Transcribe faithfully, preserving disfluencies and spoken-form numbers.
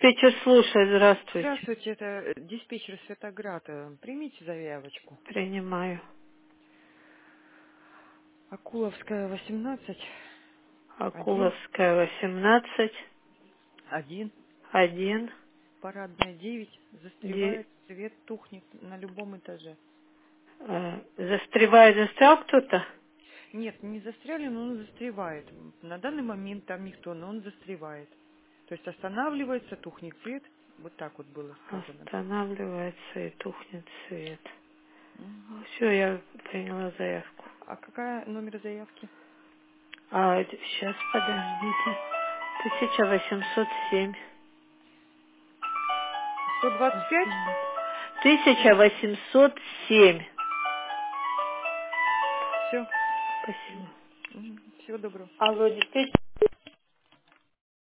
Диспетчер слушает. Здравствуйте. Здравствуйте, это диспетчер Светоград. Примите заявочку. Принимаю. Акуловская, восемнадцать. Один. Акуловская, восемнадцать. Один. Один. Парадная, девять. Де... Застревает, свет тухнет на любом этаже. э, застревает, застрял кто-то? Нет, не застряли, но он застревает. На данный момент там никто, но он застревает. То есть останавливается, тухнет свет. Вот так вот было сказано. Останавливается и тухнет свет. Мгм. Все, я приняла заявку. А какая номер заявки? А, сейчас, подождите. тысяча восемьсот семь. сто двадцать пять? тысяча восемьсот семь. Все. Спасибо. Всего доброго. Алло, диспетчер.